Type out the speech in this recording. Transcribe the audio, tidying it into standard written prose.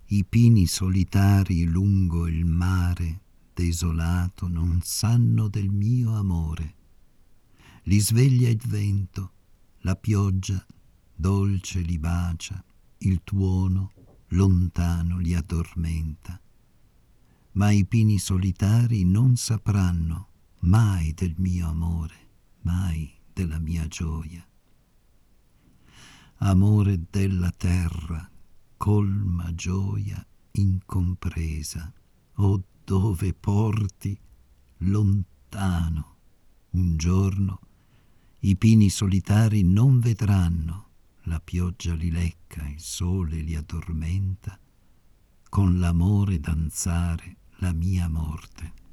I pini solitari lungo il mare desolato non sanno del mio amore. Li sveglia il vento, la pioggia dolce li bacia, il tuono lontano li addormenta. Ma i pini solitari non sapranno mai del mio amore, mai della mia gioia. Amore della terra, colma gioia incompresa, o dove porti lontano un giorno i pini solitari non vedranno, la pioggia li lecca, il sole li addormenta, con l'amore danzare la mia morte.